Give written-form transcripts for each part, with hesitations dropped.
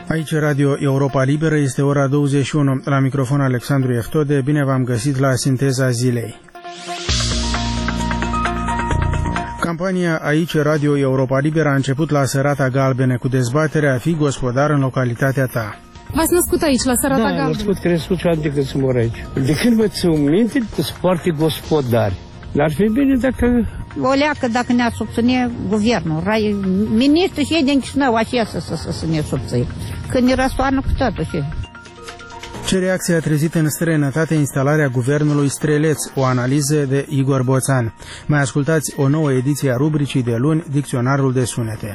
Aici Radio Europa Liberă, este ora 21. La microfon Alexandru Eftode, bine v-am găsit la Sinteza Zilei. Campania Aici Radio Europa Liberă a început la Sărata Galbene cu dezbaterea Fii gospodar în localitatea ta. V-ați născut aici, la Sărata Galbene? Da, născut, crescut și am decât să mor aici. De când vă țin minte, sunt foarte gospodari. Dar ar fi bine dacă... O leacă dacă ne-a subține guvernul, ministrul și ei din Chișinău, așa să ne subține. Când ne răstoarnă cu totul și... Ce reacție a trezit în străinătate instalarea guvernului Streleț? O analiză de Igor Boțan. Mai ascultați o nouă ediție a rubricii de luni, Dicționarul de sunete.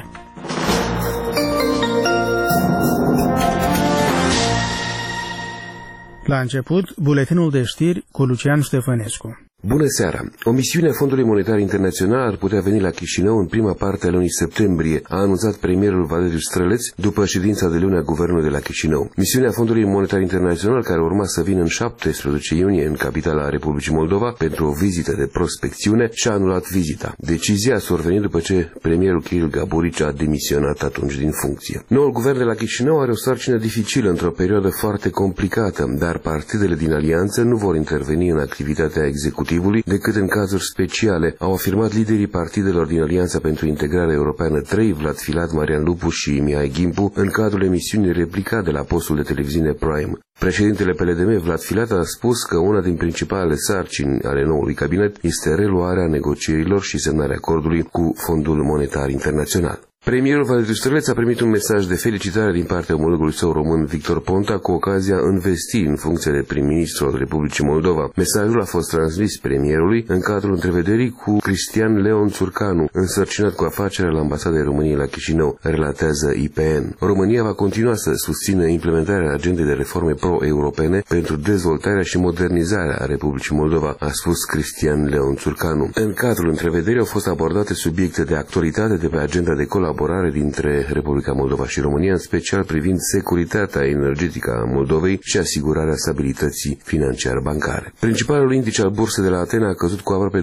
La început, buletinul de știri cu Lucian Ștefănescu. Bună seara! O misiune a Fondului Monetar Internațional ar putea veni la Chișinău în prima parte a lunii septembrie, a anunțat premierul Valeriu Străleț după ședința de luni a Guvernului de la Chișinău. Misiunea Fondului Monetar Internațional, care urma să vină în 17 iunie în capitala Republicii Moldova pentru o vizită de prospecțiune, și-a anulat vizita. Decizia a survenit după ce premierul Kiril Gaburici a demisionat atunci din funcție. Noul guvern de la Chișinău are o sarcină dificilă într-o perioadă foarte complicată, dar partidele din alianță nu vor interveni în activitatea executivă decât în cazuri speciale, au afirmat liderii partidelor din Alianța pentru Integrare Europeană 3, Vlad Filat, Marian Lupu și Mihai Ghimpu, în cadrul emisiunii Replica de la postul de televiziune Prime. Președintele PLDM, Vlad Filat, a spus că una din principalele sarcini ale noului cabinet este reluarea negocierilor și semnarea acordului cu Fondul Monetar Internațional. Premierul Valeriu Străleț a primit un mesaj de felicitare din partea omologului său român Victor Ponta cu ocazia învestirii în funcție de prim-ministru al Republicii Moldova. Mesajul a fost transmis premierului în cadrul întrevederii cu Cristian Leon Țurcanu, însărcinat cu afacerea la Ambasada României la Chișinău, relatează IPN. România va continua să susțină implementarea agendei de reforme pro-europene pentru dezvoltarea și modernizarea Republicii Moldova, a spus Cristian Leon Țurcanu. În cadrul întrevederii au fost abordate subiecte de actualitate de pe agenda de colaborare dintre Republica Moldova și România, în special privind securitatea energetică a Moldovei și asigurarea stabilității financiar-bancare. Principalul indice al bursei de la Atena a căzut cu aproape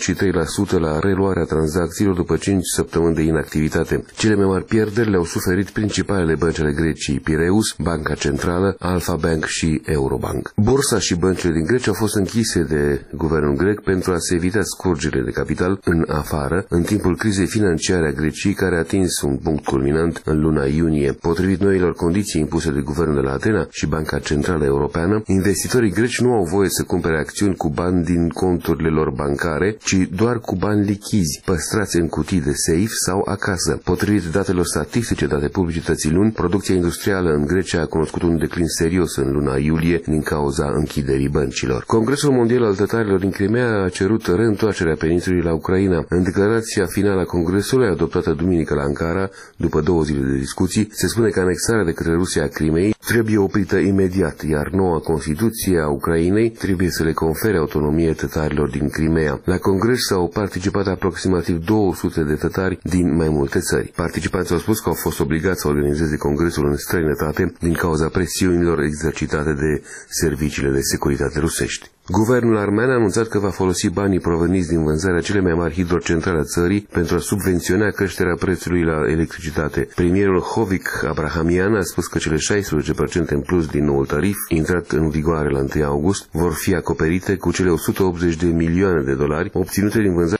23% la reluarea tranzacțiilor după 5 săptămâni de inactivitate. Cele mai mari pierderi le-au suferit principalele bănci ale Greciei, Piraeus, Banca Centrală, Alpha Bank și Eurobank. Bursa și băncile din Grecia au fost închise de guvernul grec pentru a se evita scurgerile de capital în afară, în timpul crizei financiare a Greciei, care a atins un punct culminant în luna iunie. Potrivit noilor condiții impuse de guvernul de la Atena și Banca Centrală Europeană, investitorii greci nu au voie să cumpere acțiuni cu bani din conturile lor bancare, ci doar cu bani lichizi, păstrați în cutii de safe sau acasă. Potrivit datelor statistice date publicității luni, producția industrială în Grecia a cunoscut un declin serios în luna iulie din cauza închiderii băncilor. Congresul Mondial al Tătarilor din Crimea a cerut reîntoarcerea peninsulei la Ucraina. În declarația finală a Congresului, adoptată duminică la Ankara, după 2 zile de discuții, se spune că anexarea de către Rusia a Crimeei trebuie oprită imediat, iar noua Constituție a Ucrainei trebuie să le confere autonomie tătarilor din Crimea. La congres s-au participat aproximativ 200 de tătari din mai multe țări. Participanții au spus că au fost obligați să organizeze congresul în străinătate din cauza presiunilor exercitate de serviciile de securitate rusești. Guvernul armean a anunțat că va folosi banii proveniți din vânzarea cele mai mari hidrocentrale a țării pentru a subvenționa creșterea prețului la electricitate. Premierul Hovik Abrahamian a spus că cele 16% în plus din noul tarif, intrat în vigoare la 1 august, vor fi acoperite cu cele $180 de milioane obținute din vânzarea